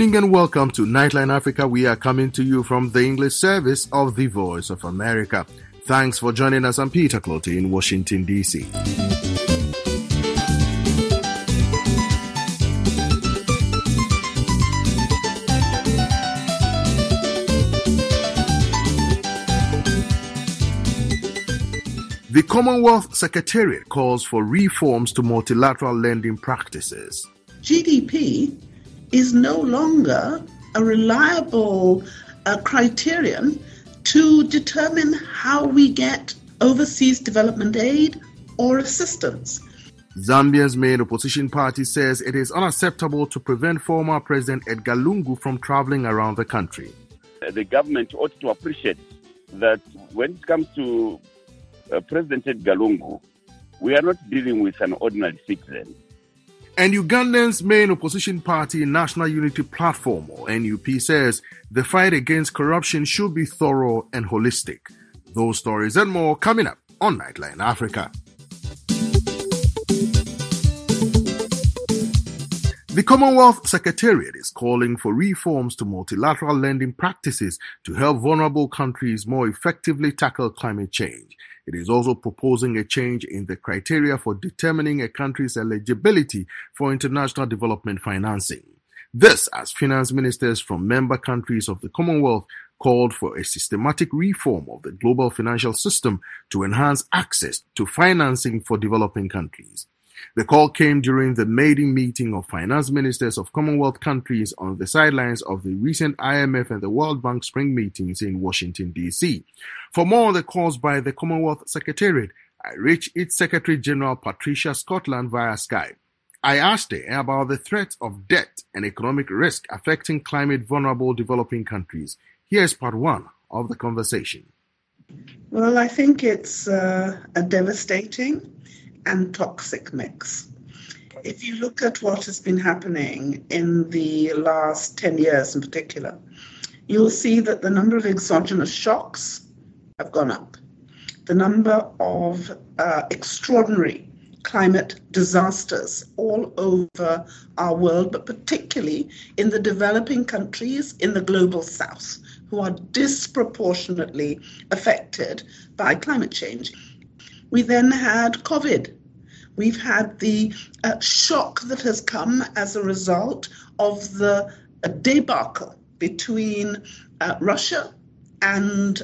evening and welcome to Nightline Africa. We are coming to you from the English service of the Voice of America. Thanks for joining us. I'm Peter Clottey in Washington, D.C. The Commonwealth Secretariat calls for reforms to multilateral lending practices. GDP is no longer a reliable criterion to determine how we get overseas development aid or assistance. Zambia's main opposition party says it is unacceptable to prevent former President Edgar Lungu from traveling around the country. The government ought to appreciate that when it comes to President Edgar Lungu, we are not dealing with an ordinary citizen. And Uganda's main opposition party, National Unity Platform, or NUP, says the fight against corruption should be thorough and holistic. Those stories and more coming up on Nightline Africa. The Commonwealth Secretariat is calling for reforms to multilateral lending practices to help vulnerable countries more effectively tackle climate change. It is also proposing a change in the criteria for determining a country's eligibility for international development financing. This as finance ministers from member countries of the Commonwealth called for a systematic reform of the global financial system to enhance access to financing for developing countries. The call came during the maiden meeting of finance ministers of Commonwealth countries on the sidelines of the recent IMF and the World Bank spring meetings in Washington, D.C. For more on the calls by the Commonwealth Secretariat, I reached its Secretary General Patricia Scotland via Skype. I asked her about the threat of debt and economic risk affecting climate-vulnerable developing countries. Here's part one of the conversation. Well, I think it's a devastating and toxic mix. If you look at what has been happening in the last 10 years in particular, you'll see that the number of exogenous shocks have gone up. The number of extraordinary climate disasters all over our world, but particularly in the developing countries in the global south, who are disproportionately affected by climate change. We then had COVID. We've had the shock that has come as a result of the debacle between Russia and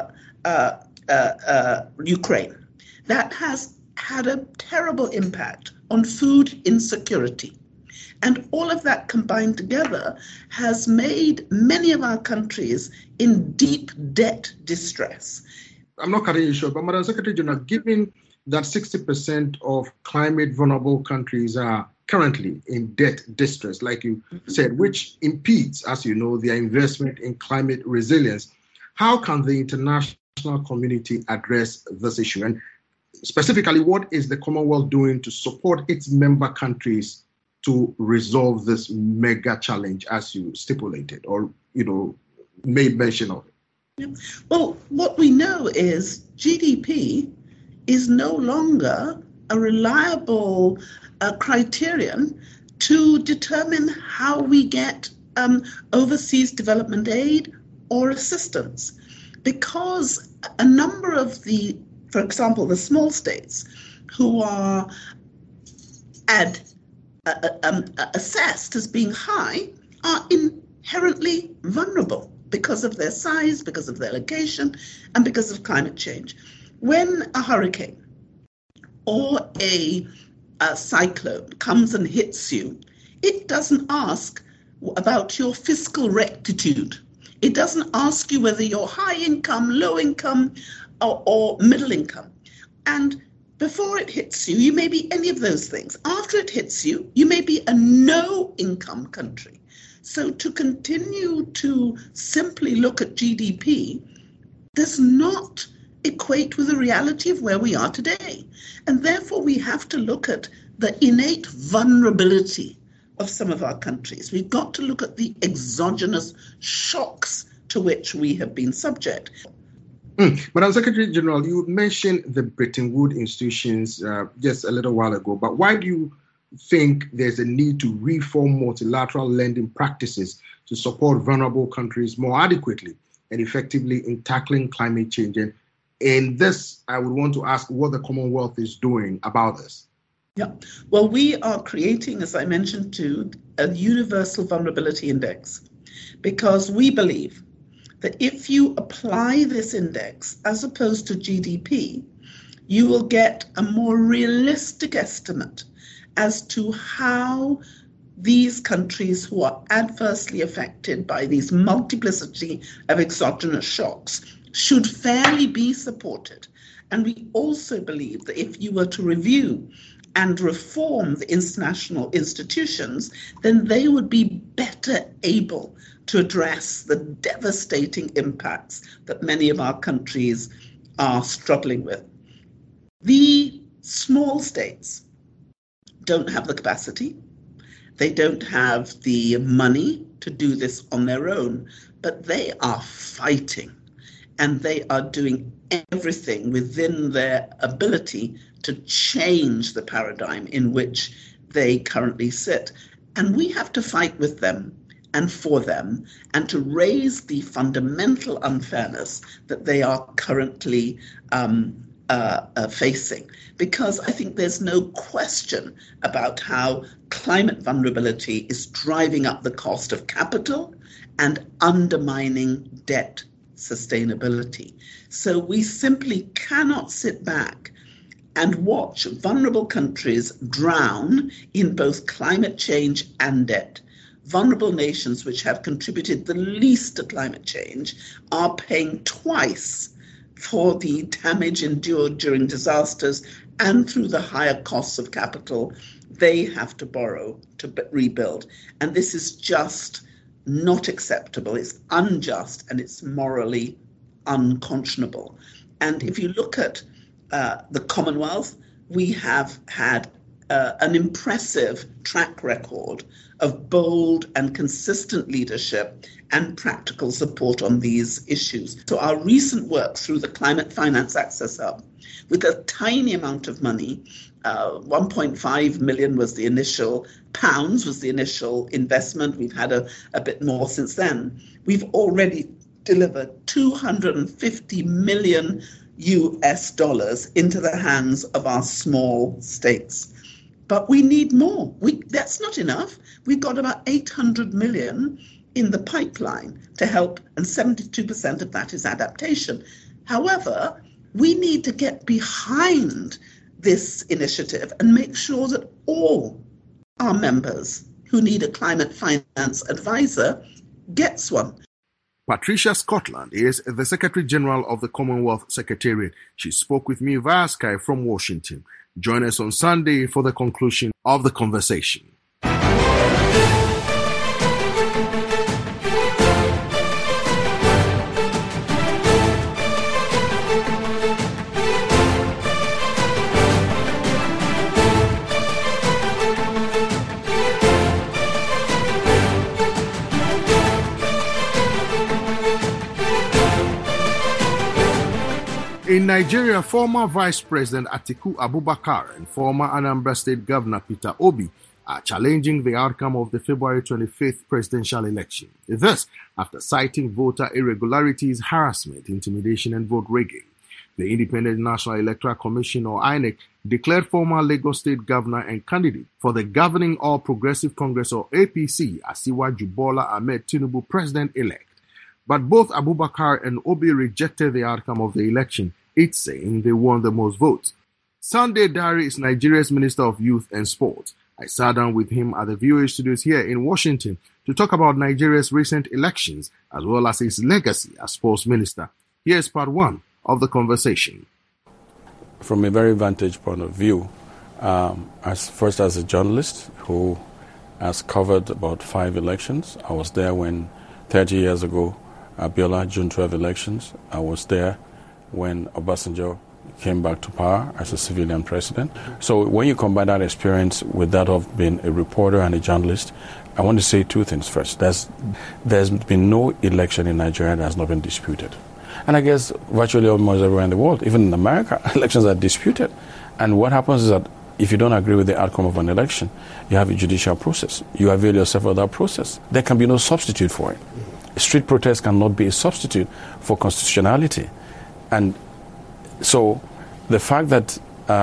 Ukraine. That has had a terrible impact on food insecurity. And all of that combined together has made many of our countries in deep debt distress. I'm not cutting you short, but Madam Secretary General, given that 60% of climate vulnerable countries are currently in debt distress, like you said, which impedes, as you know, their investment in climate resilience, how can the international community address this issue? And specifically, what is the Commonwealth doing to support its member countries to resolve this mega challenge, as you stipulated or, made mention of? Well, what we know is GDP is no longer a reliable criterion to determine how we get overseas development aid or assistance, because a number of for example, the small states who are assessed as being high are inherently vulnerable because of their size, because of their location, and because of climate change. When a hurricane or a cyclone comes and hits you, it doesn't ask about your fiscal rectitude. It doesn't ask you whether you're high income, low income, or middle income. And before it hits you, you may be any of those things. After it hits you, you may be a no-income country. So to continue to simply look at GDP does not equate with the reality of where we are today. And therefore, we have to look at the innate vulnerability of some of our countries. We've got to look at the exogenous shocks to which we have been subject. Madam Secretary General, you mentioned the Bretton Woods institutions just a little while ago, but why do you think there's a need to reform multilateral lending practices to support vulnerable countries more adequately and effectively in tackling climate change. And in this, I would want to ask what the Commonwealth is doing about this. Yeah, well, we are creating, as I mentioned too, a universal vulnerability index, because we believe that if you apply this index as opposed to GDP, you will get a more realistic estimate as to how these countries who are adversely affected by these multiplicity of exogenous shocks should fairly be supported. And we also believe that if you were to review and reform the international institutions, then they would be better able to address the devastating impacts that many of our countries are struggling with. The small states don't have the capacity, they don't have the money to do this on their own, but they are fighting and they are doing everything within their ability to change the paradigm in which they currently sit. And we have to fight with them and for them, and to raise the fundamental unfairness that they are currently facing. Because I think there's no question about how climate vulnerability is driving up the cost of capital and undermining debt sustainability. So we simply cannot sit back and watch vulnerable countries drown in both climate change and debt. Vulnerable nations which have contributed the least to climate change are paying twice for the damage endured during disasters and through the higher costs of capital they have to borrow to rebuild. And this is just not acceptable. It's unjust and it's morally unconscionable. And if you look at the Commonwealth, we have had an impressive track record of bold and consistent leadership and practical support on these issues. So our recent work through the Climate Finance Access Hub, with a tiny amount of money, 1.5 million was the initial investment. We've had a bit more since then. We've already delivered $250 million US into the hands of our small states. But we need more. That's not enough. We've got about 800 million in the pipeline to help, and 72% of that is adaptation. However, we need to get behind this initiative and make sure that all our members who need a climate finance advisor gets one. Patricia Scotland is the Secretary General of the Commonwealth Secretariat. She spoke with me via Skype from Washington. Join us on Sunday for the conclusion of the conversation. In Nigeria, former Vice President Atiku Abubakar and former Anambra State Governor Peter Obi are challenging the outcome of the February 25th presidential election. This after citing voter irregularities, harassment, intimidation, and vote rigging. The Independent National Electoral Commission, or INEC, declared former Lagos State Governor and candidate for the governing All Progressive Congress, or APC, Asiwaju Bola Ahmed Tinubu president-elect. But both Abubakar and Obi rejected the outcome of the election, each saying they won the most votes. Sunday Dare is Nigeria's Minister of Youth and Sport. I sat down with him at the VOA studios here in Washington to talk about Nigeria's recent elections as well as his legacy as sports minister. Here's part one of the conversation. From a very vantage point of view, as a journalist who has covered about 5 elections, I was there when 30 years ago, Abiola, June 12 elections, I was there when Obasanjo came back to power as a civilian president. So when you combine that experience with that of being a reporter and a journalist, I want to say 2 things first. There's been no election in Nigeria that has not been disputed. And I guess virtually almost everywhere in the world, even in America, elections are disputed. And what happens is that if you don't agree with the outcome of an election, you have a judicial process. You avail yourself of that process. There can be no substitute for it. Street protest cannot be a substitute for constitutionality. And so the fact that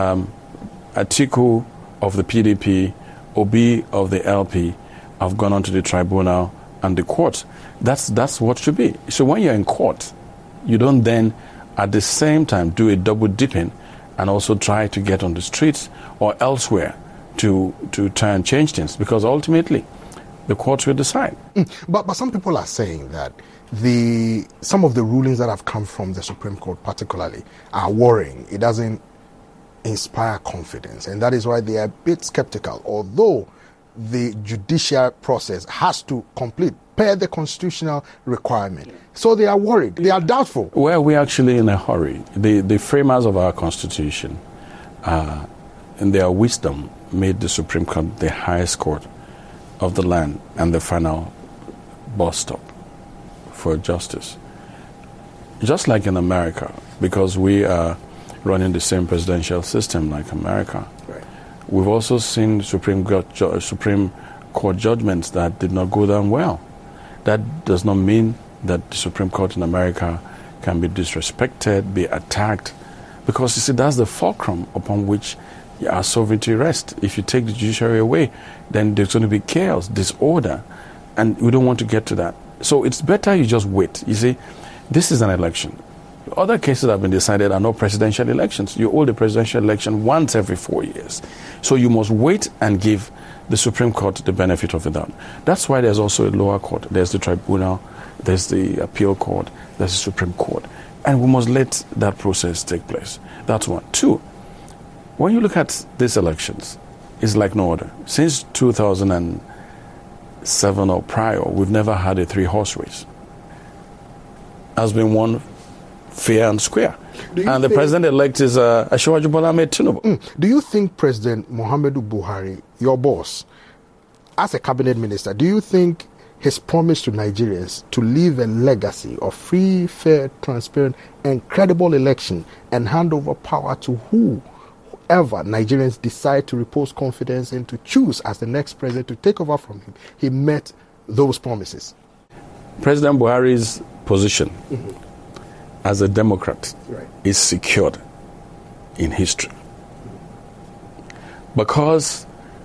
Atiku of the PDP, Obi of the LP have gone on to the tribunal and the court, that's what should be. So when you're in court, you don't then at the same time do a double dipping and also try to get on the streets or elsewhere to try and change things, because ultimately the courts will decide. But some people are saying that some of the rulings that have come from the Supreme Court particularly are worrying. It doesn't inspire confidence, and that is why they are a bit skeptical, although the judicial process has to complete per the constitutional requirement. So they are worried. They are doubtful. Well, we're actually in a hurry. The framers of our Constitution, in their wisdom, made the Supreme Court the highest court of the land and the final bus stop for justice. Just like in America, because we are running the same presidential system like America. Right. We've also seen Supreme Court judgments that did not go down well. That does not mean that the Supreme Court in America can be disrespected, be attacked, because you see, that's the fulcrum upon which our sovereignty rests. If you take the judiciary away, then there's going to be chaos, disorder, and we don't want to get to that. So it's better you just wait. You see, this is an election. Other cases that have been decided are not presidential elections. You hold a presidential election once every 4 years. So you must wait and give the Supreme Court the benefit of the doubt. That's why there's also a lower court. There's the tribunal, there's the appeal court, there's the Supreme Court. And we must let that process take place. That's one. Two, when you look at these elections, it's like no other. Since 2007 or prior, we've never had a 3-horse race. Has been won fair and square. And the president-elect is Asiwaju Bola Ahmed Tinubu. Do you think President Muhammadu Buhari, your boss, as a cabinet minister, do you think his promise to Nigerians to leave a legacy of free, fair, transparent, and credible election and hand over power to whoever Nigerians decide to repose confidence in to choose as the next president to take over from him, he met those promises? President Buhari's position as a Democrat is secured in history because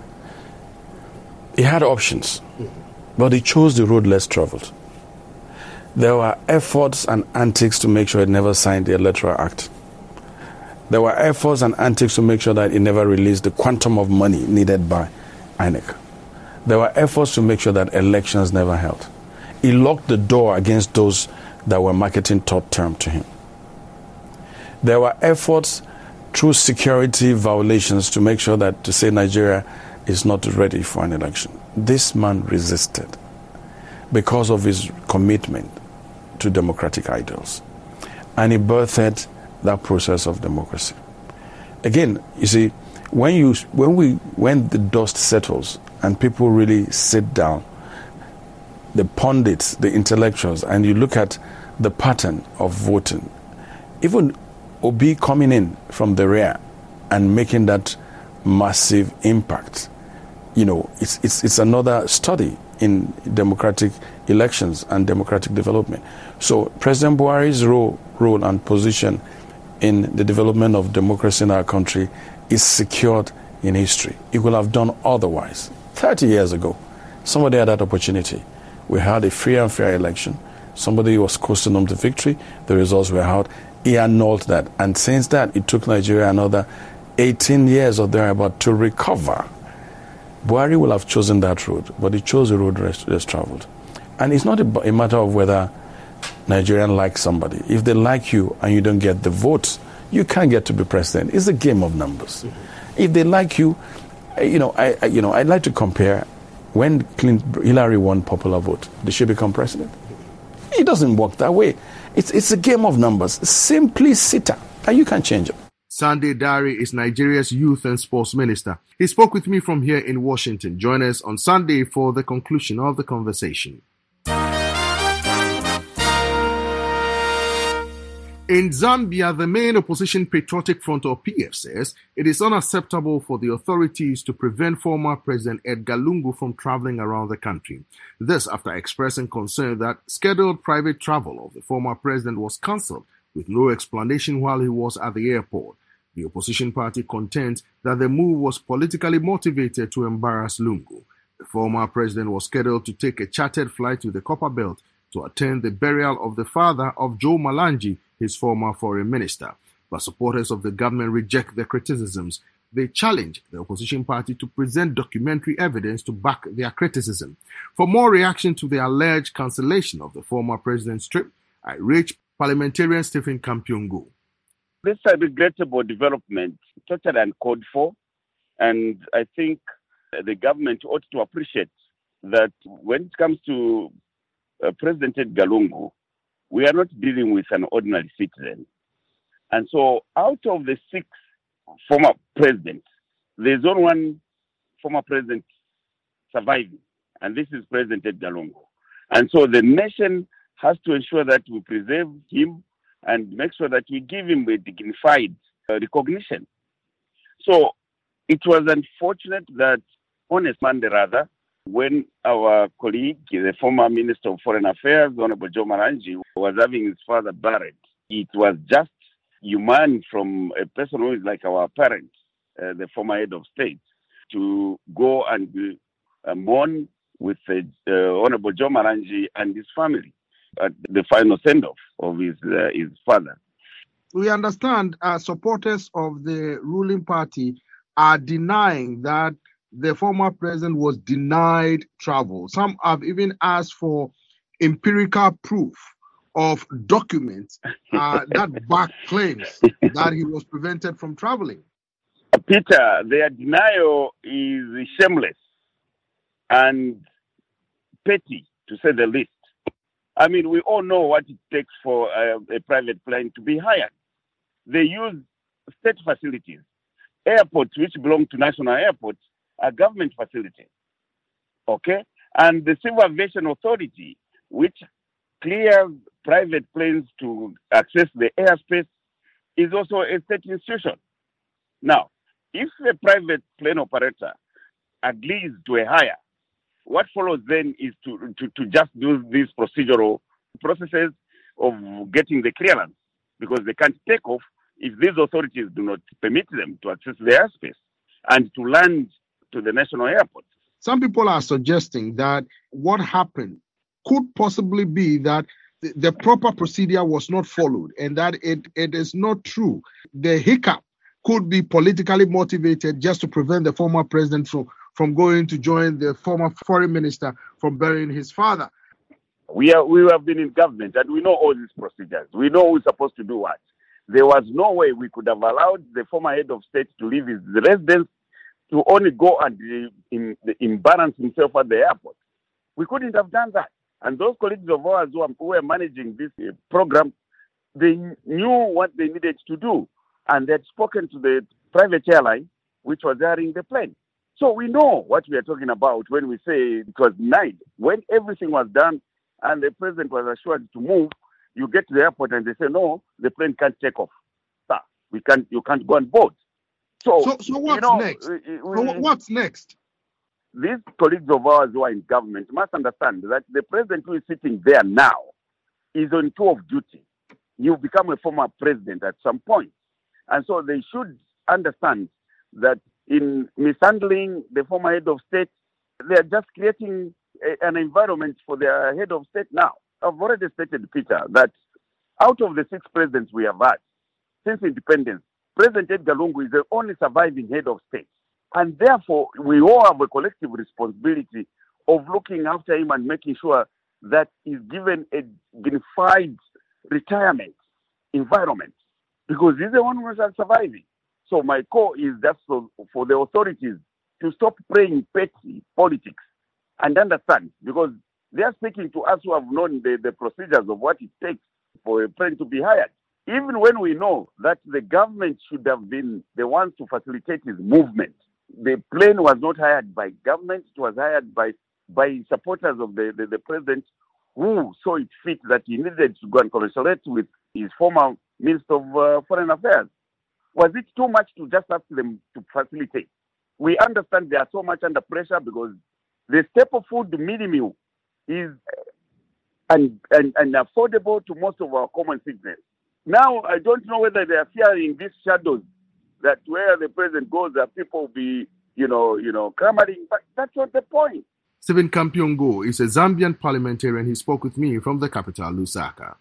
he had options, but he chose the road less traveled. There were efforts and antics to make sure he never signed the Electoral Act. There were efforts and antics to make sure that he never released the quantum of money needed by INEC. There were efforts to make sure that elections never held. He locked the door against those that were marketing third term to him. There were efforts through security violations to make sure that to say Nigeria is not ready for an election. This man resisted because of his commitment to democratic ideals. And he birthed that process of democracy. Again, you see, when the dust settles and people really sit down, the pundits, the intellectuals, and you look at the pattern of voting, even Obi coming in from the rear and making that massive impact, it's another study in democratic elections and democratic development. So President Buhari's role and position in the development of democracy in our country is secured in history. It will have done otherwise. 30 years ago, somebody had that opportunity. We had a free and fair election. Somebody was coasting home to victory. The results were out. He annulled that. And since that, it took Nigeria another 18 years or thereabout to recover. Buhari will have chosen that road, but he chose the road less traveled. And it's not a matter of whether Nigerians like somebody. If they like you and you don't get the votes, you can't get to be president. It's a game of numbers. If they like you, I'd like to compare when Hillary won popular vote. Did she become president? It doesn't work that way. It's a game of numbers. Simply sit down, and you can change it. Sunday Dare is Nigeria's youth and sports minister. He spoke with me from here in Washington. Join us on Sunday for the conclusion of the conversation. In Zambia, the main opposition Patriotic Front or PF says it is unacceptable for the authorities to prevent former President Edgar Lungu from traveling around the country. This after expressing concern that scheduled private travel of the former president was cancelled with no explanation while he was at the airport. The opposition party contends that the move was politically motivated to embarrass Lungu. The former president was scheduled to take a chartered flight to the Copperbelt to attend the burial of the father of Joe Malanji, his former foreign minister. But supporters of the government reject the criticisms. They challenge the opposition party to present documentary evidence to back their criticism. For more reaction to the alleged cancellation of the former president's trip, I reached parliamentarian Stephen Kampiongo. This is a regrettable development, totally uncalled for, and I think the government ought to appreciate that when it comes to President Edgar Lungu, we are not dealing with an ordinary citizen. And so out of the 6 former presidents, there's only one former president surviving, and this is President Edgar Lungu. And so the nation has to ensure that we preserve him and make sure that we give him a dignified recognition. So it was unfortunate that on a Monday rather, when our colleague, the former Minister of Foreign Affairs, Honorable Joe Malanji, was having his father buried, it was just human from a person who is like our parent, the former head of state, to go and mourn with Honorable Joe Malanji and his family at the final send-off of his father. We understand supporters of the ruling party are denying that the former president was denied travel. Some have even asked for empirical proof of documents that back claims that he was prevented from traveling. Peter, their denial is shameless and petty, to say the least. I mean, we all know what it takes for a private plane to be hired. They use state facilities. Airports, which belong to national airports, are government facilities. Okay? And the Civil Aviation Authority, which clears private planes to access the airspace, is also a state institution. Now, if a private plane operator agrees to a hire, what follows then is to just do these procedural processes of getting the clearance, because they can't take off if these authorities do not permit them to access the airspace and to land to the national airport. Some people are suggesting that what happened could possibly be that the proper procedure was not followed and that it is not true. The hiccup could be politically motivated just to prevent the former president from going to join the former foreign minister from burying his father. We have been in government and we know all these procedures. We know who's supposed to do what. There was no way we could have allowed the former head of state to leave his residence to only go and embarrass himself at the airport. We couldn't have done that. And those colleagues of ours who were managing this program, they knew what they needed to do. And they had spoken to the private airline, which was hiring the plane. So we know what we are talking about when we say it was denied. When everything was done and the president was assured to move, you get to the airport and they say, no, the plane can't take off. Sir, you can't go on board. So what's next? What's next? These colleagues of ours who are in government must understand that the president who is sitting there now is on tour of duty. You become a former president at some point. And so they should understand that in mishandling the former head of state, they are just creating an environment for their head of state now. I've already stated, Peter, that out of the 6 presidents we have had since independence, President Edgar Lungu is the only surviving head of state. And therefore, we all have a collective responsibility of looking after him and making sure that he's given a dignified retirement environment, because he's the one who is surviving. So my call is just for the authorities to stop playing petty politics and understand, because they are speaking to us who have known the procedures of what it takes for a plane to be hired. Even when we know that the government should have been the ones to facilitate his movement. The plane was not hired by government, it was hired by supporters of the president who saw it fit that he needed to go and congratulate with his former Minister of Foreign Affairs. Was it too much to just ask them to facilitate? We understand they are so much under pressure because the staple food mini meal is unaffordable to most of our common citizens. Now, I don't know whether they are fearing these shadows that where the president goes, that people will be, clamoring, but that's not the point. Stephen Kampiongo is a Zambian parliamentarian. He spoke with me from the capital, Lusaka.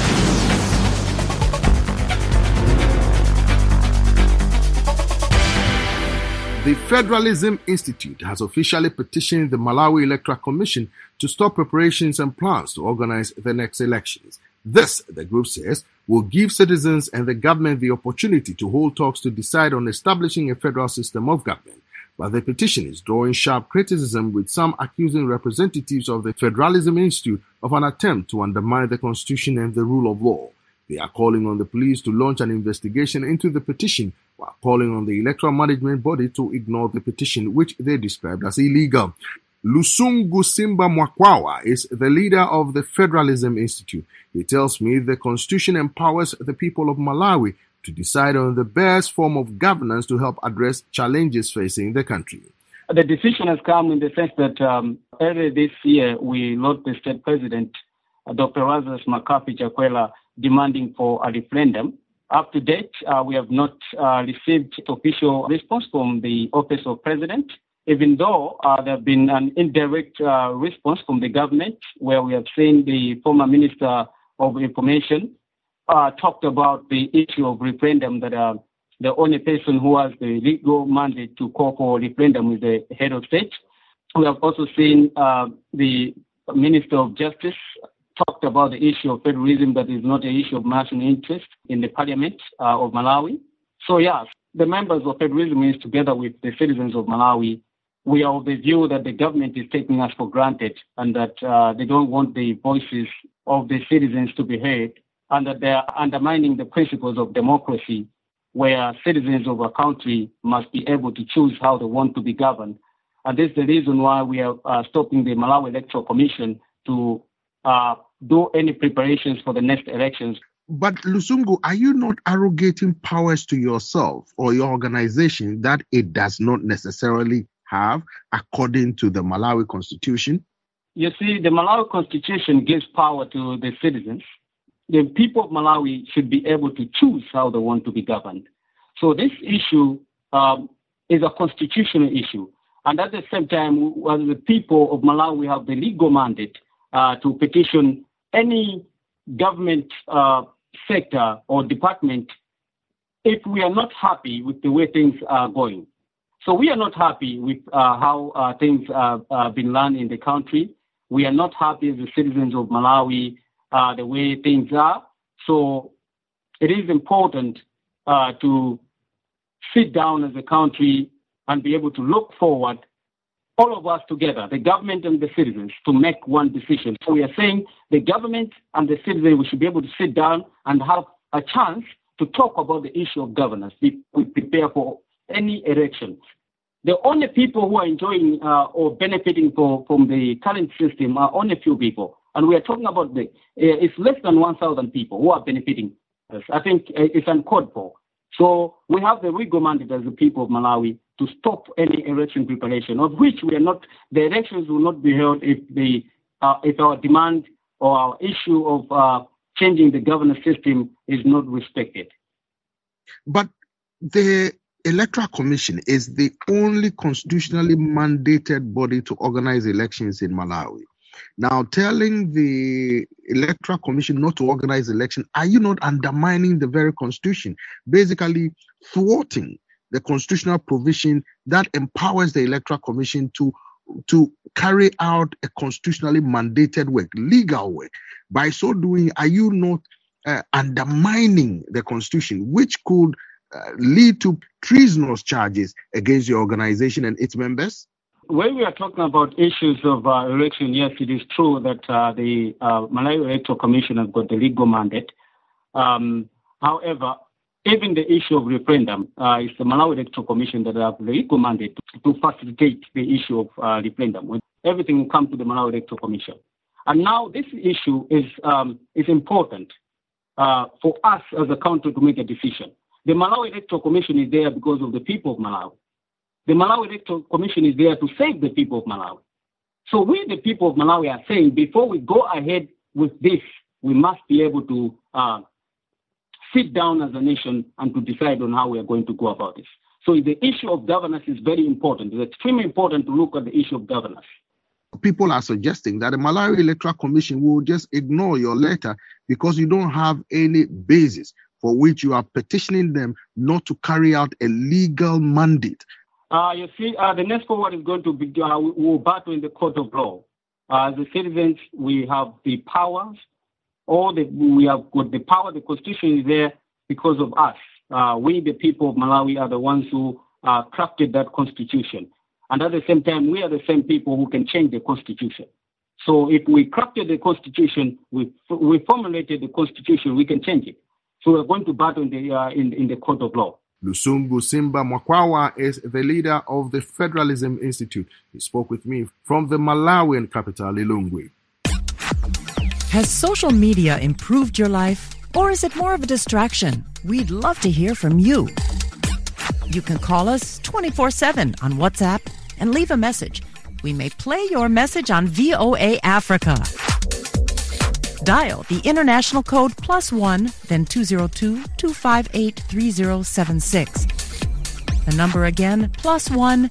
The Federalism Institute has officially petitioned the Malawi Electoral Commission to stop preparations and plans to organize the next elections. This, the group says, will give citizens and the government the opportunity to hold talks to decide on establishing a federal system of government. But the petition is drawing sharp criticism, with some accusing representatives of the Federalism Institute of an attempt to undermine the constitution and the rule of law. They are calling on the police to launch an investigation into the petition, while calling on the electoral management body to ignore the petition, which they described as illegal. Lusungu Simba Mwakwawa is the leader of the Federalism Institute. He tells me the constitution empowers the people of Malawi to decide on the best form of governance to help address challenges facing the country. The decision has come in the sense that earlier this year we lost the state president, Dr. Lazarus Makapi Chakwera, demanding for a referendum. Up to date, we have not received official response from the office of president, even though there have been an indirect response from the government, where we have seen the former Minister of Information talked about the issue of referendum, that the only person who has the legal mandate to call for referendum is the head of state. We have also seen the Minister of Justice talked about the issue of federalism, that is not an issue of national interest in the Parliament of Malawi. So, yes, the members of Federalism is, together with the citizens of Malawi, we are of the view that the government is taking us for granted, and that they don't want the voices of the citizens to be heard, and that they are undermining the principles of democracy, where citizens of a country must be able to choose how they want to be governed. And this is the reason why we are stopping the Malawi Electoral Commission to do any preparations for the next elections. But Lusungu, are you not arrogating powers to yourself or your organization that it does not necessarily have according to the Malawi Constitution? You see, the Malawi Constitution gives power to the citizens. The people of Malawi should be able to choose how they want to be governed. So this issue is a constitutional issue. And at the same time, the people of Malawi have the legal mandate to petition any government sector or department if we are not happy with the way things are going. So we are not happy with how things have been run in the country. We are not happy as the citizens of Malawi the way things are. So it is important to sit down as a country and be able to look forward, all of us together, the government and the citizens, to make one decision. So we are saying the government and the citizens, we should be able to sit down and have a chance to talk about the issue of governance. We prepare for any elections. The only people who are enjoying or benefiting from the current system are only a few people. And we are talking about it's less than 1,000 people who are benefiting. I think it's uncalled for. So we have the legal mandate as the people of Malawi to stop any election preparation, of which we are not. The elections will not be held if our demand or our issue of changing the governance system is not respected. But the Electoral Commission is the only constitutionally mandated body to organize elections in Malawi. Now, telling the Electoral Commission not to organize election, are you not undermining the very constitution, basically thwarting the constitutional provision that empowers the Electoral Commission to carry out a constitutionally mandated work, legal work? By so doing, are you not undermining the constitution, which could lead to treasonous charges against your organization and its members? When we are talking about issues of election, yes, it is true that the Malawi Electoral Commission has got the legal mandate. However, even the issue of referendum, it's the Malawi Electoral Commission that have the legal mandate to facilitate the issue of referendum. When everything will come to the Malawi Electoral Commission. And now this issue is important for us as a country to make a decision. The Malawi Electoral Commission is there because of the people of Malawi. The Malawi Electoral Commission is there to save the people of Malawi. So we, the people of Malawi, are saying before we go ahead with this, we must be able to sit down as a nation and to decide on how we are going to go about this. So the issue of governance is very important. It's extremely important to look at the issue of governance. People are suggesting that the Malawi Electoral Commission will just ignore your letter because you don't have any basis for which you are petitioning them not to carry out a legal mandate. You see, the next forward is going to be, we'll battle in the court of law. As the citizens, we have the powers, we have got the power, the Constitution is there because of us. We, the people of Malawi, are the ones who crafted that Constitution. And at the same time, we are the same people who can change the Constitution. So if we crafted the Constitution, we formulated the Constitution, we can change it. So we're going to battle in the court of law. Lusungu Simba Mwakwawa is the leader of the Federalism Institute. He spoke with me from the Malawian capital, Lilongwe. Has social media improved your life, or is it more of a distraction? We'd love to hear from you. You can call us 24/7 on WhatsApp and leave a message. We may play your message on VOA Africa. Dial the international code +1, then 202-258-3076. The number again, +1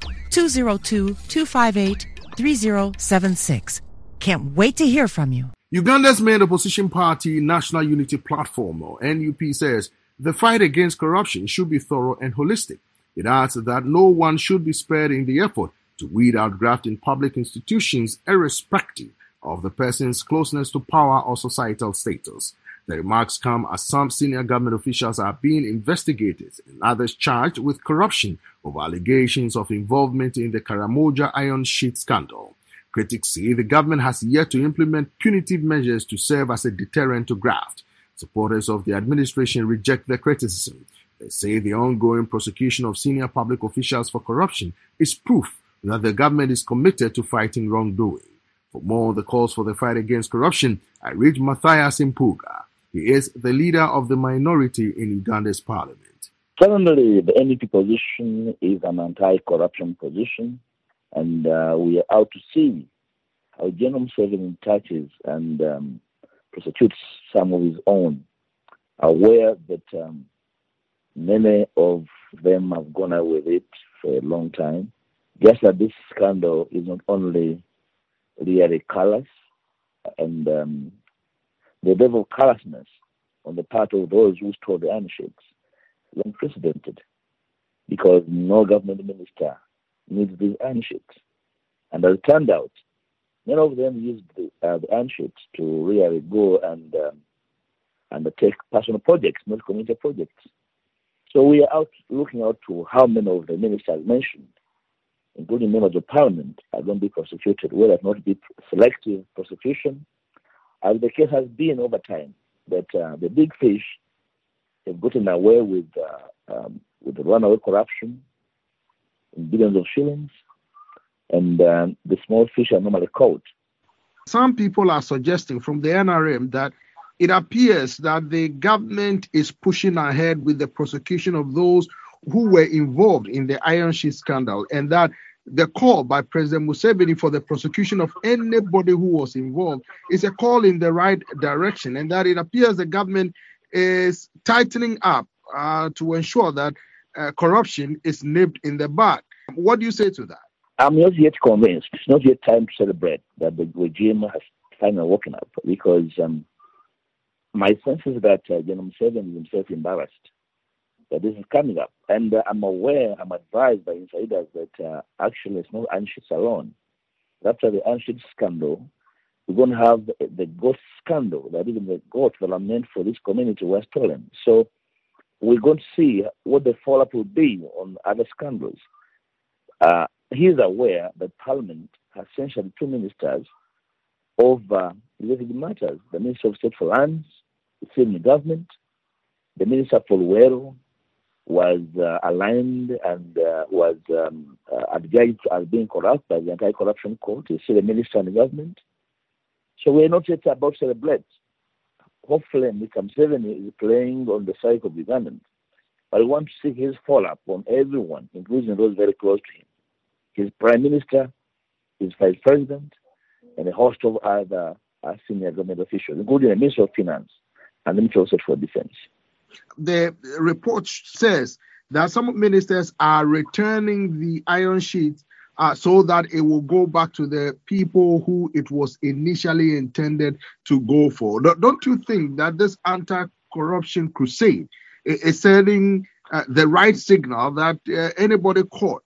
202-258-3076. Can't wait to hear from you. Uganda's main opposition party, National Unity Platform, or NUP, says the fight against corruption should be thorough and holistic. It adds that no one should be spared in the effort to weed out graft in public institutions, irrespective of the person's closeness to power or societal status. The remarks come as some senior government officials are being investigated and others charged with corruption over allegations of involvement in the Karamoja iron sheet scandal. Critics say the government has yet to implement punitive measures to serve as a deterrent to graft. Supporters of the administration reject the criticism. They say the ongoing prosecution of senior public officials for corruption is proof that the government is committed to fighting wrongdoing. For more on the calls for the fight against corruption, I read Matthias Impuga. He is the leader of the minority in Uganda's parliament. Currently, the NUP position is an anti-corruption position, and we are out to see how General Museveni touches and prosecutes some of his own, aware that many of them have gone out with it for a long time. Just that this scandal is not only really callous, and the level of callousness on the part of those who stole the iron sheets is unprecedented, because no government minister needs these iron sheets. And as it turned out, none of them used the iron sheets to really go and undertake personal projects, not community projects. So we are looking out to how many of the ministers mentioned, including members of parliament, are going to be prosecuted, whether it not be selective prosecution, as the case has been over time, that the big fish have gotten away with the runaway corruption in billions of shillings, and the small fish are normally caught. Some people are suggesting from the NRM that it appears that the government is pushing ahead with the prosecution of those who were involved in the iron sheet scandal, and that the call by President Museveni for the prosecution of anybody who was involved is a call in the right direction, and that it appears the government is tightening up to ensure that corruption is nipped in the bud. What do you say to that? I'm not yet convinced. It's not yet time to celebrate that the regime has finally woken up, because my sense is that General Museveni is himself embarrassed that this is coming up. And I'm advised by insiders that actually it's not iron sheets alone. After the iron sheets scandal, we're going to have the goat scandal, that even the goats that are meant for this community were stolen. So we're going to see what the follow-up will be on other scandals. He is aware that Parliament has sanctioned two ministers over related matters: the Minister of State for Lands, the senior government, the Minister for Luero was aligned and was adjudged as being corrupt by the Anti-Corruption Court. You see the minister and the government. So we're not yet about to celebrate. Hopefully, Mr. Museveni is playing on the side of Ugandans. But I want to see his follow-up on everyone, including those very close to him. His prime minister, his vice president, and a host of other senior government officials, including the Minister of Finance and the Minister of State Defense. The report says that some ministers are returning the iron sheet so that it will go back to the people who it was initially intended to go for. Don't you think that this anti-corruption crusade is sending the right signal that anybody caught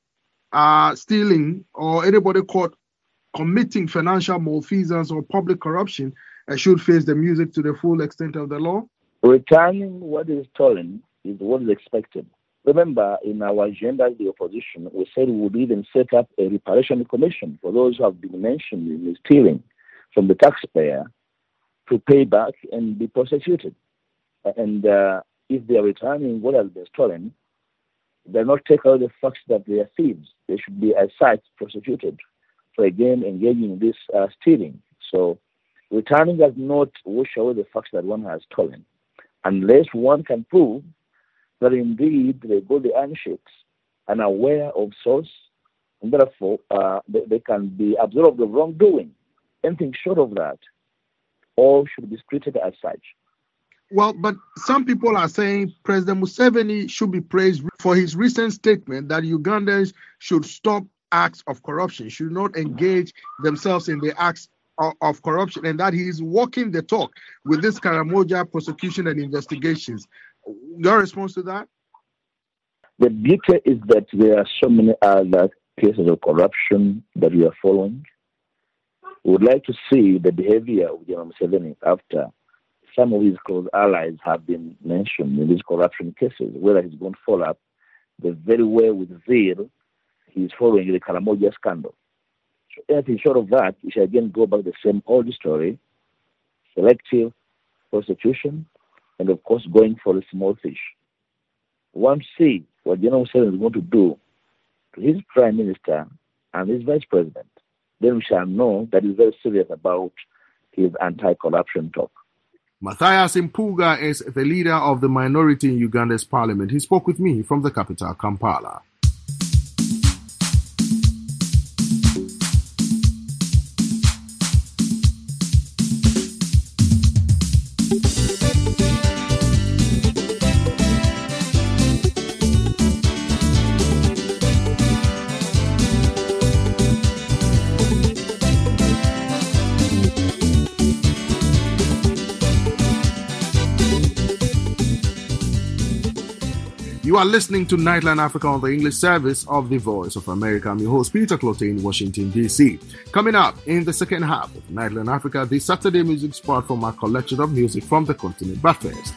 stealing or anybody caught committing financial malfeasance or public corruption should face the music to the full extent of the law? Returning what is stolen is what is expected. Remember, in our agenda as the opposition, we said we would even set up a reparation commission for those who have been mentioned in stealing from the taxpayer to pay back and be prosecuted. And if they are returning what has been stolen, they're not take out the fact that they are thieves. They should be, as such, prosecuted for again engaging in this stealing. So returning does not wash away the fact that one has stolen, unless one can prove that indeed they got the iron sheets and are aware of source, and therefore they can be absolved of wrongdoing. Anything short of that, all should be treated as such. Well, but some people are saying President Museveni should be praised for his recent statement that Ugandans should stop acts of corruption, should not engage themselves in the acts of corruption, and that he is walking the talk with this Karamoja prosecution and investigations. Your response to that? The beauty is that there are so many other cases of corruption that we are following. We would like to see the behavior of General Museveni after some of his close allies have been mentioned in these corruption cases, whether he's going to follow up the very way with zeal he's following the Karamoja scandal. So anything short of that, we shall again go back to the same old story, selective prosecution, and of course going for the small fish. Once see what General Museveni is going to do to his prime minister and his vice president, then we shall know that he's very serious about his anti-corruption talk. Matthias Impuga is the leader of the minority in Uganda's parliament. He spoke with me from the capital, Kampala. You are listening to Nightline Africa on the English service of the Voice of America. I'm your host, Peter Clote in Washington, D.C. Coming up in the second half of Nightline Africa, the Saturday music spot from our collection of music from the continent. But first,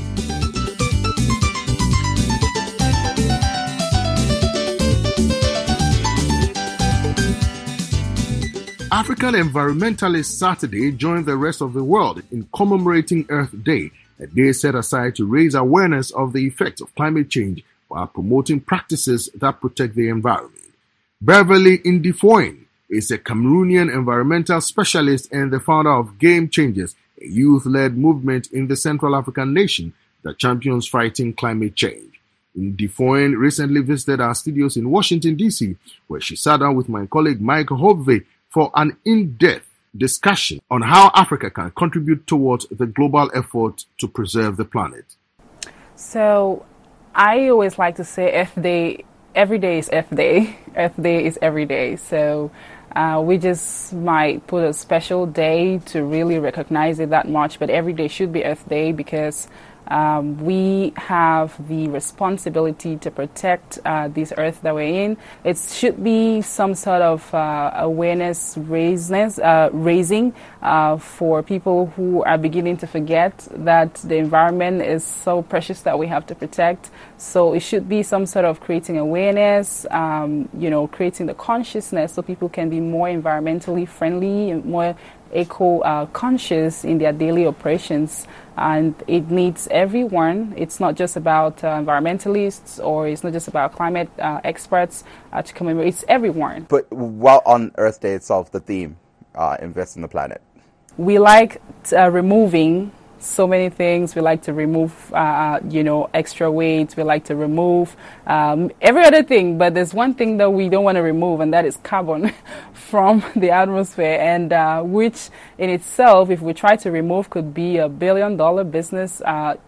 African Environmentalist Saturday joined the rest of the world in commemorating Earth Day, a day set aside to raise awareness of the effects of climate change while promoting practices that protect the environment. Beverly Ndifoin is a Cameroonian environmental specialist and the founder of Game Changers, a youth-led movement in the Central African nation that champions fighting climate change. Ndifoin recently visited our studios in Washington, D.C., where she sat down with my colleague Mike Hovey for an in-depth discussion on how Africa can contribute towards the global effort to preserve the planet. So I always like to say Earth Day, every day is Earth Day. Earth Day is every day. So we just might put a special day to really recognize it that much, but every day should be Earth Day because we have the responsibility to protect this earth that we're in. It should be some sort of awareness raising for people who are beginning to forget that the environment is so precious that we have to protect. So it should be some sort of creating awareness, creating the consciousness so people can be more environmentally friendly and more eco-conscious in their daily operations. And it needs everyone. It's not just about environmentalists or it's not just about climate experts to commemorate. It's everyone. But while on Earth Day itself, the theme, invest in the planet. we like removing so many things. We like to remove, extra weight. We like to remove every other thing. But there's one thing that we don't want to remove, and that is carbon from the atmosphere. And which in itself, if we try to remove, could be $1 billion business,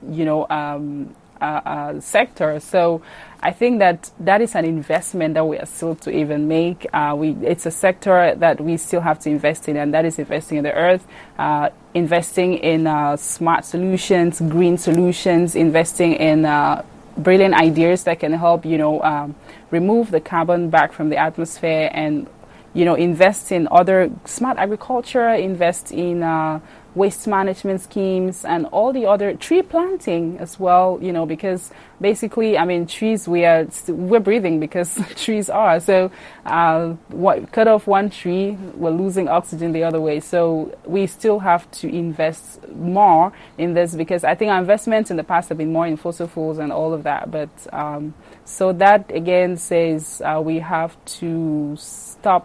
sector. So I think that is an investment that we are still to even make. It's a sector that we still have to invest in, and that is investing in the earth, investing in smart solutions, green solutions, investing in brilliant ideas that can help, remove the carbon back from the atmosphere, and, invest in other smart agriculture, invest in waste management schemes, and all the other tree planting as well, because basically, trees, we're breathing because trees are. So cut off one tree, we're losing oxygen the other way. So we still have to invest more in this, because I think our investments in the past have been more in fossil fuels and all of that. But so that again says we have to stop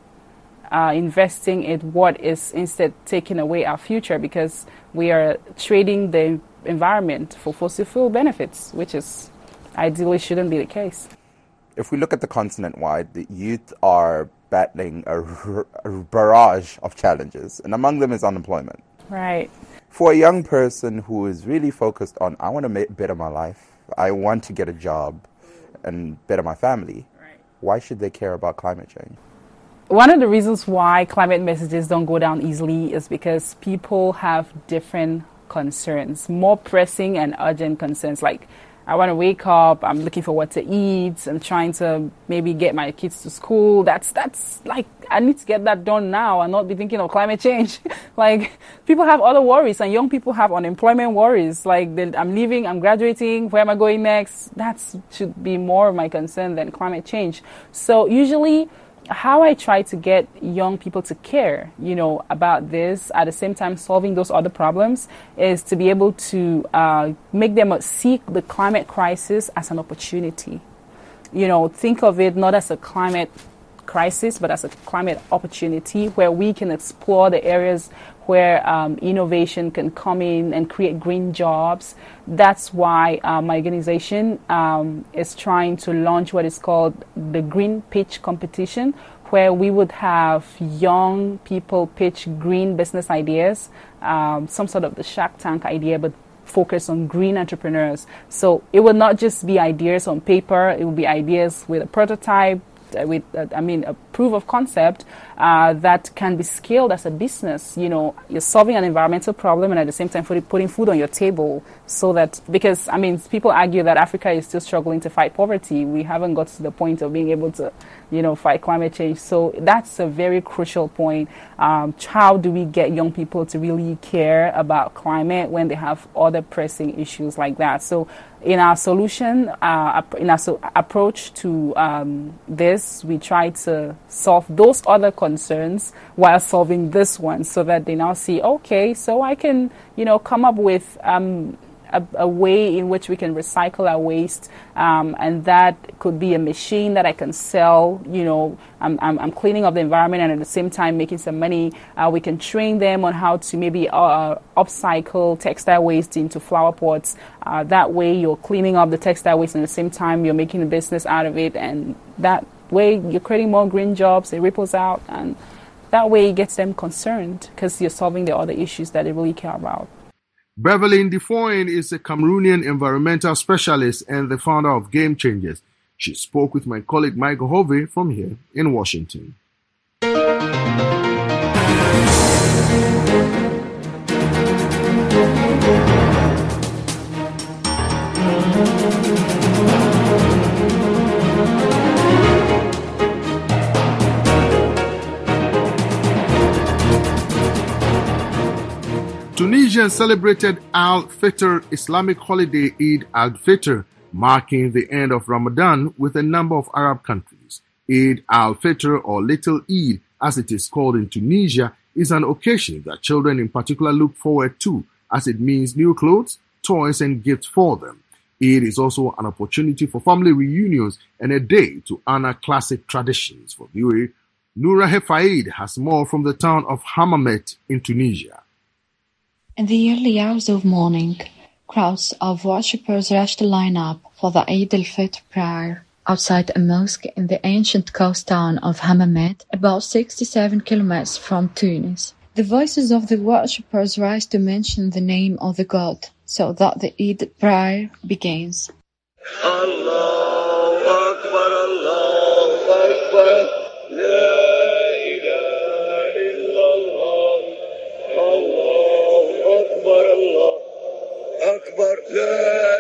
investing in what is instead taking away our future, because we are trading the environment for fossil fuel benefits, which is ideally shouldn't be the case. If we look at the continent-wide, the youth are battling a barrage of challenges, and among them is unemployment. Right. For a young person who is really focused on, I want to better my life, I want to get a job and better my family, why should they care about climate change? One of the reasons why climate messages don't go down easily is because people have different concerns, more pressing and urgent concerns. Like, I want to wake up, I'm looking for what to eat, I'm trying to maybe get my kids to school. That's like, I need to get that done now and not be thinking of climate change. Like, people have other worries, and young people have unemployment worries. Like, I'm leaving, I'm graduating, where am I going next? That should be more of my concern than climate change. So usually, how I try to get young people to care, about this, at the same time solving those other problems, is to be able to make them see the climate crisis as an opportunity. Think of it not as a climate crisis, but as a climate opportunity where we can explore the areas where innovation can come in and create green jobs. That's why my organization is trying to launch what is called the Green Pitch Competition, where we would have young people pitch green business ideas, some sort of the Shark Tank idea, but focus on green entrepreneurs. So it will not just be ideas on paper, it will be ideas with a prototype, with a proof of concept that can be scaled as a business. You're solving an environmental problem and at the same time putting food on your table, so that, because people argue that Africa is still struggling to fight poverty. We haven't got to the point of being able to fight climate change. So that's a very crucial point. How do we get young people to really care about climate when they have other pressing issues like that? So in our solution, in our approach to this, we try to solve those other concerns while solving this one, so that they now see, okay, so I can, come up with a way in which we can recycle our waste, and that could be a machine that I can sell. I'm cleaning up the environment and at the same time making some money. We can train them on how to maybe upcycle textile waste into flower pots. That way you're cleaning up the textile waste and at the same time you're making a business out of it, and that way you're creating more green jobs. It ripples out, and that way it gets them concerned because you're solving the other issues that they really care about. Beverly Ndifoyen is a Cameroonian environmental specialist and the founder of Game Changers. She spoke with my colleague Michael Hovey from here in Washington. Tunisians celebrated Al-Fitr Islamic holiday Eid al-Fitr, marking the end of Ramadan with a number of Arab countries. Eid al-Fitr, or Little Eid as it is called in Tunisia, is an occasion that children in particular look forward to, as it means new clothes, toys and gifts for them. Eid is also an opportunity for family reunions and a day to honor classic traditions. For VOA, Noura Hefaid has more from the town of Hammamet in Tunisia. In the early hours of morning, crowds of worshippers rushed to line up for the Eid al-Fitr prayer outside a mosque in the ancient coast town of Hammamet, about 67 kilometers from Tunis. The voices of the worshippers rise to mention the name of the god, so that the Eid prayer begins. Allahu Akbar, Allahu Akbar, La ilaha illallah, Allahu Akbar, Allahu Akbar, La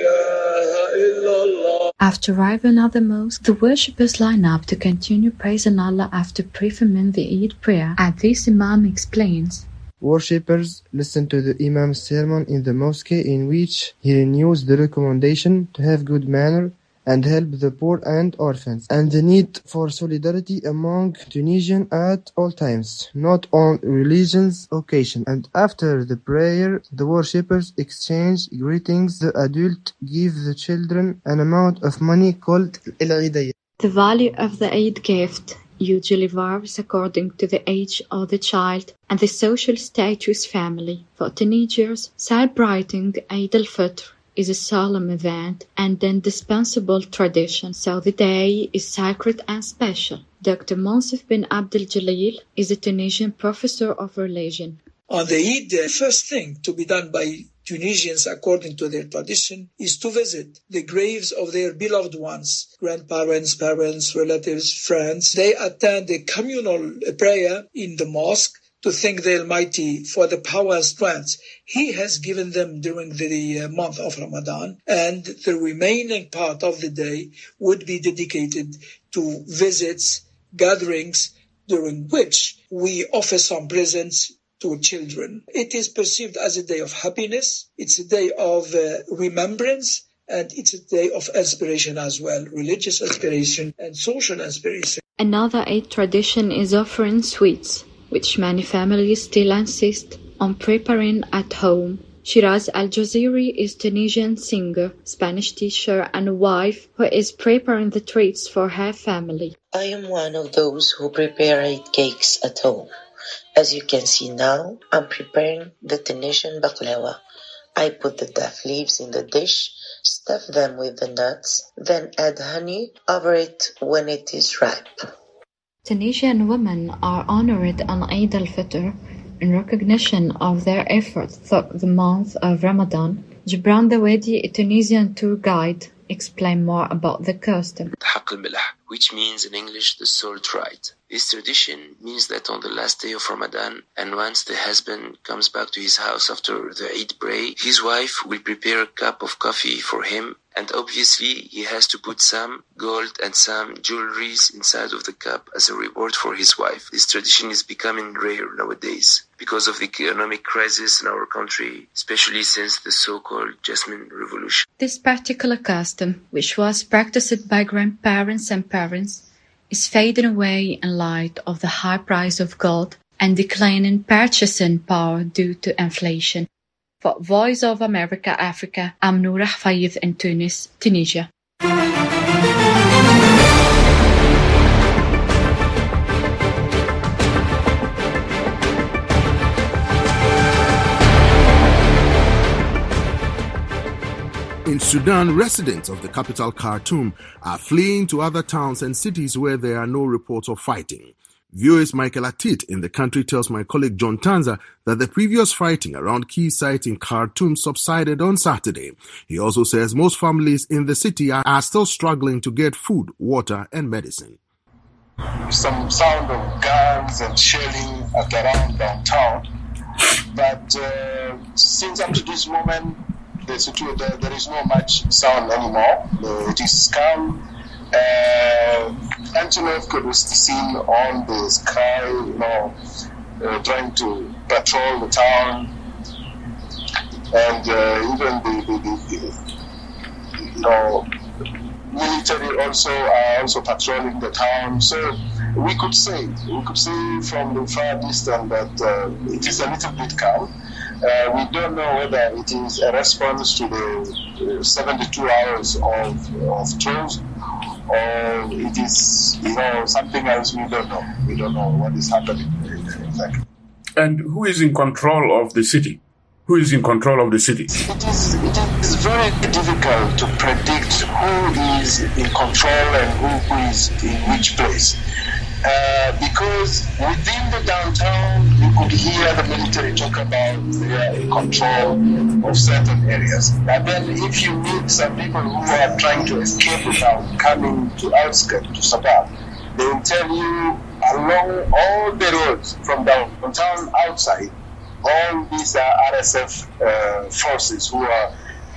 ilaha illallah. After arriving at the mosque, the worshippers line up to continue praising Allah after performing the Eid prayer. And this Imam explains. Worshippers listen to the Imam's sermon in the mosque, in which he renews the recommendation to have good manner and help the poor and orphans, and the need for solidarity among Tunisians at all times, not on religious occasions. And after the prayer, the worshippers exchange greetings. The adult gives the children an amount of money called al-Idayah. The value of the Eid gift usually varies according to the age of the child and the social status family. For teenagers, celebrating Eid al-Fitr is a solemn event and indispensable tradition, so the day is sacred and special. Dr. Monsef bin Abdel Jalil is a Tunisian professor of religion. On the Eid, the first thing to be done by Tunisians, according to their tradition, is to visit the graves of their beloved ones, grandparents, parents, relatives, friends. They attend a communal prayer in the mosque to thank the Almighty for the power and strength He has given them during the month of Ramadan, and the remaining part of the day would be dedicated to visits, gatherings, during which we offer some presents to children. It is perceived as a day of happiness, it's a day of remembrance, and it's a day of inspiration as well, religious inspiration and social inspiration. Another Eid tradition is offering sweets, which many families still insist on preparing at home. Shiraz Al-Jaziri is Tunisian singer, Spanish teacher and wife who is preparing the treats for her family. I am one of those who prepare Eid cakes at home. As you can see now, I'm preparing the Tunisian baklava. I put the date leaves in the dish, stuff them with the nuts, then add honey over it when it is ripe. Tunisian women are honored on Eid al-Fitr in recognition of their efforts throughout the month of Ramadan. Gibran Dawadi, a Tunisian tour guide, explained more about the custom. Which means in English the salt rite. This tradition means that on the last day of Ramadan, and once the husband comes back to his house after the Eid prayer, his wife will prepare a cup of coffee for him, and obviously he has to put some gold and some jewelries inside of the cup as a reward for his wife. This tradition is becoming rare nowadays because of the economic crisis in our country, especially since the so-called Jasmine Revolution. This particular custom, which was practiced by grandparents and parents, is fading away in light of the high price of gold and declining purchasing power due to inflation. For Voice of America Africa, I'm Noura Hefaid in Tunis, Tunisia. In Sudan, residents of the capital Khartoum are fleeing to other towns and cities where there are no reports of fighting. VOA's Michael Atit in the country tells my colleague John Tanza that the previous fighting around key sites in Khartoum subsided on Saturday. He also says most families in the city are still struggling to get food, water and medicine. Some sound of guns and shelling at around downtown, but since up to this moment, there is no much sound anymore. It is calm. Antonov could be seen on the sky, trying to patrol the town, and even the military are also patrolling the town. So we could say from the far distance that it is a little bit calm. We don't know whether it is a response to the 72 hours of truce, or it is, something else we don't know. We don't know what is happening exactly. And who is in control of the city? Who is in control of the city? It is very difficult to predict who is in control and who is in which place. Because within the downtown, you could hear the military talk about their control of certain areas. But then if you meet some people who are trying to escape the town, coming to outskirts, to suburb, they will tell you along all the roads from downtown outside, all these are RSF forces who are,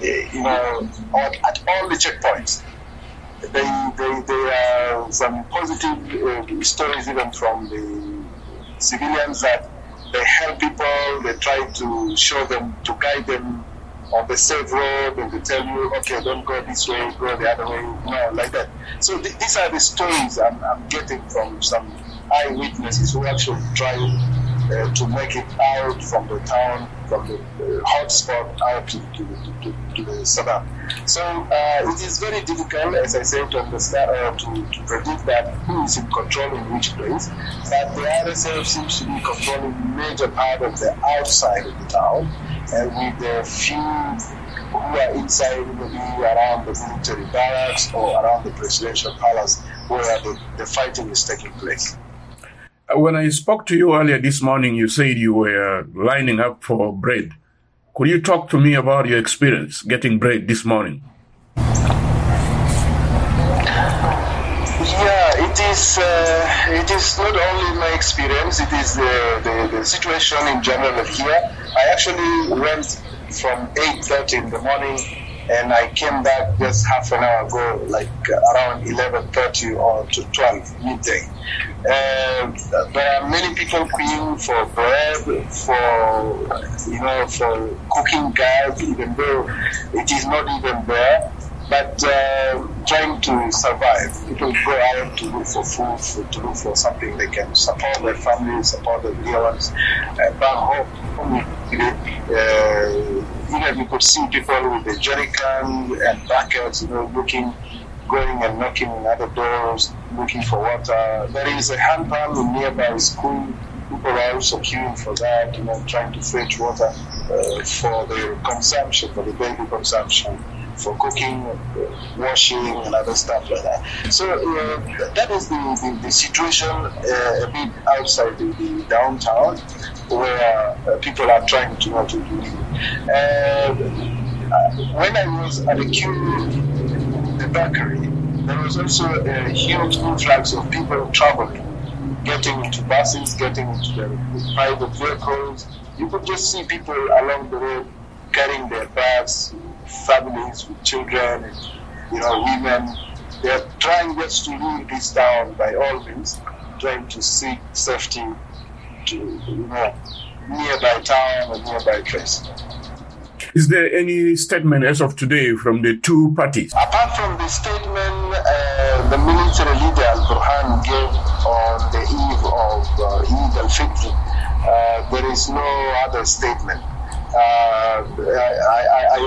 at all the checkpoints. There are some positive stories even from the civilians that they help people, they try to show them, to guide them on the safe road, and they tell you, okay, don't go this way, go the other way, like that. So these are the stories I'm getting from some eyewitnesses who actually try to make it out from the town, from the hotspot out to the suburb. So it is very difficult, as I said, to understand to predict that who is in control in which place. But the RSF seems to be controlling major part of the outside of the town, and with the few who are inside, maybe around the military barracks or around the presidential palace where the fighting is taking place. When I spoke to you earlier this morning, you said you were lining up for bread. Could you talk to me about your experience getting bread this morning? Yeah, it is not only my experience, it is the situation in general here. I actually went from 8:30 in the morning, and I came back just half an hour ago, like around 11:30 or to 12 midday. There are many people queuing for bread, for cooking gas, even though it is not even there. But trying to survive. People go out to look for food, to look for something they can support their families, support their dear ones. Back home, you could see people with the jerrycan and buckets, going and knocking on other doors, looking for water. There is a hand pump in nearby school. People are also queuing for that, trying to fetch water for their consumption, for the daily consumption, for cooking, washing, and other stuff like that. So that is the situation a bit outside the downtown, where people are trying to live. When I was at the queue, the bakery, there was also a huge influx of people traveling, getting into buses, getting into their private vehicles. You could just see people along the road carrying their bags, families with children, women. They're trying just to leave this town by all means, trying to seek safety to nearby town or nearby place. Is there any statement as of today from the two parties? Apart from the statement the military leader Al-Burhan gave on the eve of Eid al-Fitr, there is no other statement. I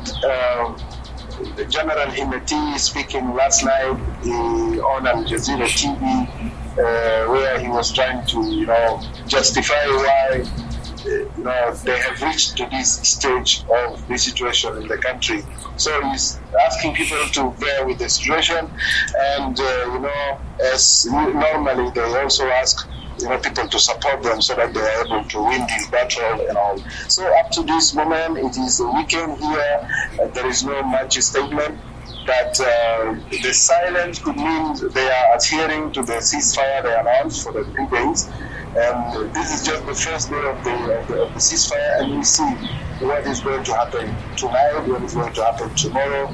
heard General Himeti speaking last night on Al Jazeera TV, where he was trying to, justify why they have reached to this stage of the situation in the country. So he's asking people to bear with the situation, and as normally they also ask people to support them so that they are able to win this battle and all. So up to this moment, it is a weekend here. There is no much statement. But the silence could mean they are adhering to the ceasefire they announced for the 3 days. And this is just the first day of the ceasefire, and we see what is going to happen tonight, what is going to happen tomorrow.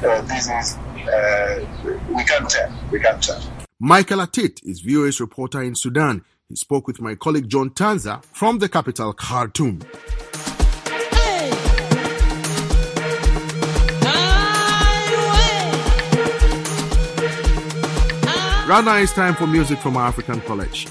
We can't tell. Michael Atit is VOA's reporter in Sudan. He spoke with my colleague John Tanza from the capital, Khartoum. Right now it's time for music from our African collection.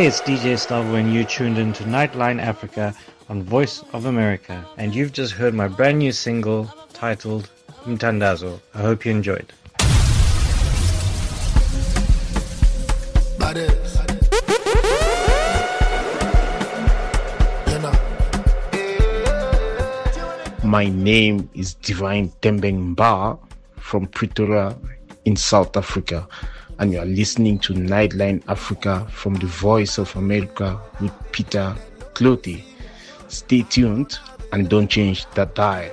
Hey, it's DJ Stavo and you tuned into Nightline Africa on Voice of America. And you've just heard my brand new single titled Mtandazo. I hope you enjoyed. My name is Divine Tembeng Mba from Pretoria in South Africa, and you are listening to Nightline Africa from the Voice of America with Peter Clothy. Stay tuned and don't change that dial.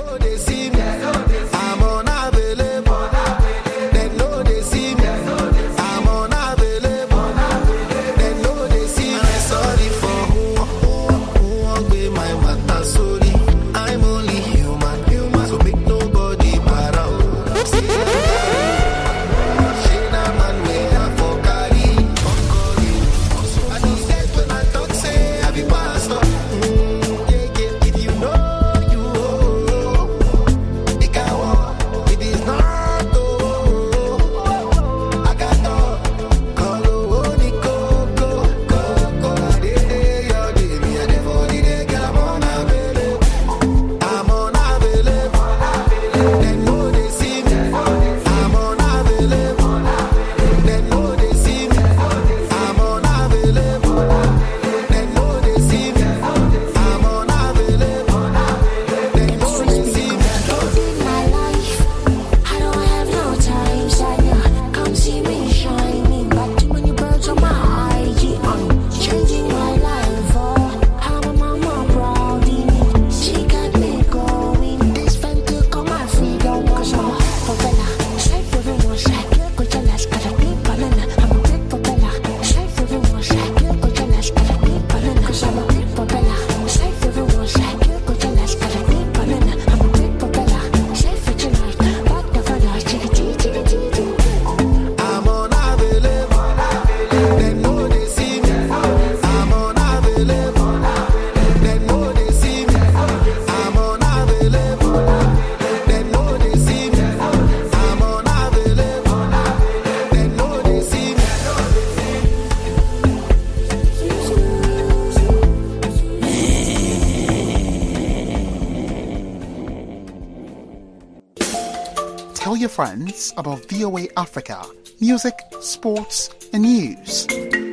Tell your friends about VOA Africa, music, sports, and news.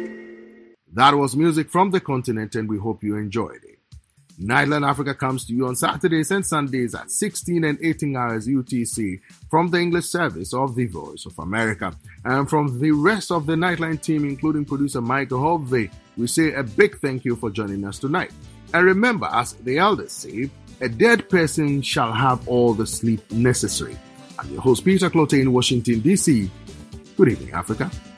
That was music from the continent, and we hope you enjoyed it. Nightline Africa comes to you on Saturdays and Sundays at 16 and 18 hours UTC from the English service of the Voice of America. And from the rest of the Nightline team, including producer Michael Hovey, we say a big thank you for joining us tonight. And remember, as the elders say, a dead person shall have all the sleep necessary. I'm your host, Peter Clote in Washington, D.C. Good evening, Africa.